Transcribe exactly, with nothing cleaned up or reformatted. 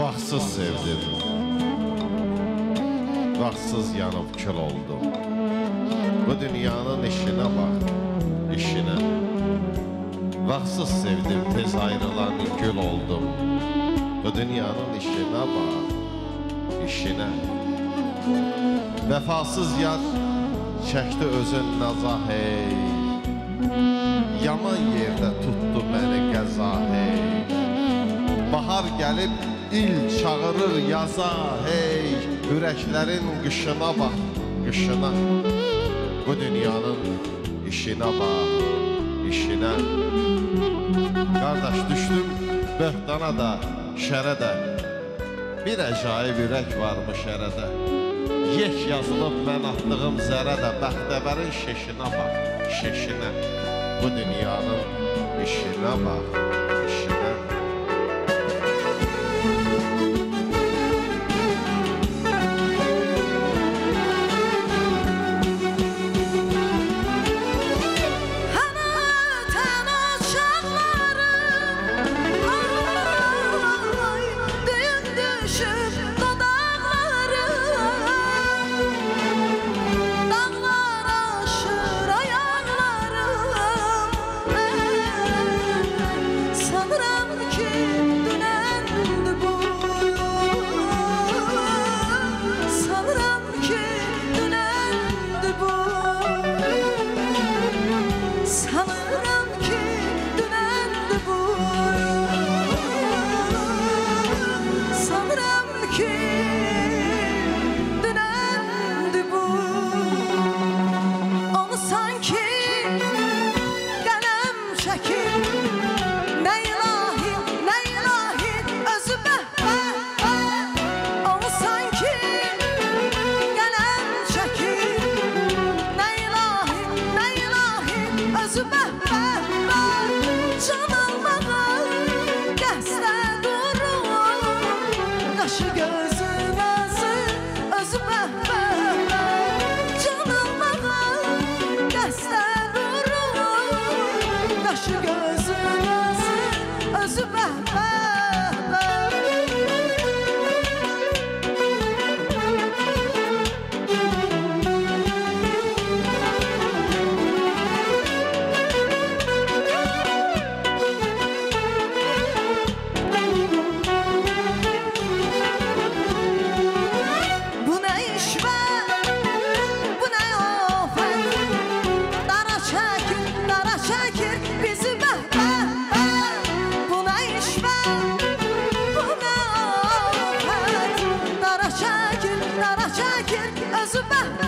Vaxtsız sevdim, vaxtsız yanıb kül oldum. Bu dünyanın işine bak, işine. Vaxtsız sevdim, tez ayrılan gül oldum. Bu dünyanın işine bak, işine. Vəfasız yar çəkdi özün naza hey. Yaman yerdə tutdu məni qəza hey. Bahar gəlib il çağırır yaza hey. Ürəklərin qışına bax, qışına. Bu dünyanın işinə bax, işinə. Qardaş düşdüm böhtana da, şərə də. Bir əcaib ürək varmış ərədə. Yek yazılıb mən atdığım zərə də. Bəxtəvərin şeşinə bax, şeşinə. Bu dünyanın işinə bax, işinə. Çəkir, özü bəhbə.